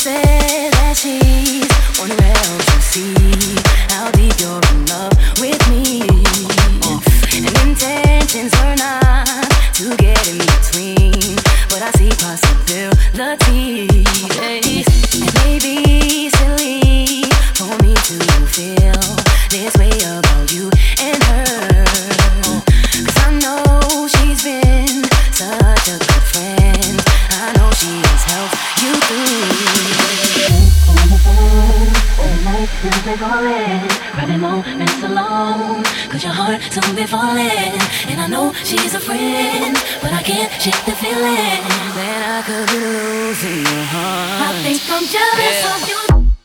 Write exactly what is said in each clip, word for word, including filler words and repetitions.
said that she's unaware to see how deep you're in love with me. And intentions were not to get in between, but I see possibilities. It may be silly for me to feel this way about you and her, 'cause I know she's been such a good friend. I know she has helped you through. On the phone, all night, you've been calling, grabbing moments alone, 'cause your heart soon be falling. And I know she's a friend, but I can't shake the feeling that I could be losing your heart. I think I'm jealous yeah. of you.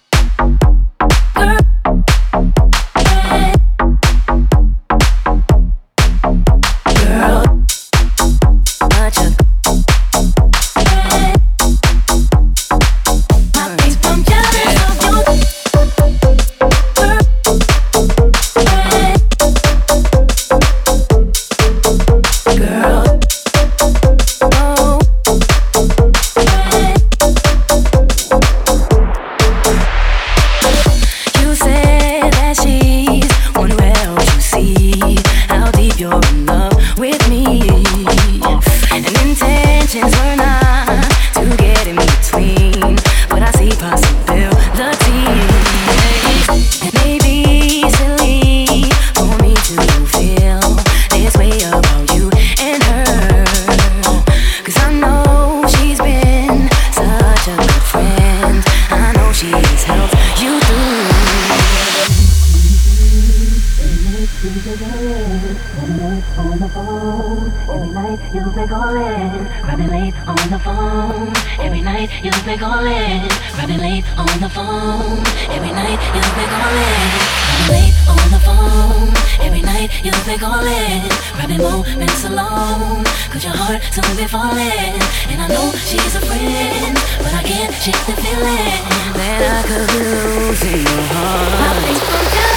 You've been calling, running late on the phone. Every night you've been calling, running late on the phone. Every night you've been calling, running late on the phone. Every night you've been calling, running moments alone, 'cause your heart soon be falling. And I know she's a friend, but I can't shake the feeling that I could be losing your heart. I think I'm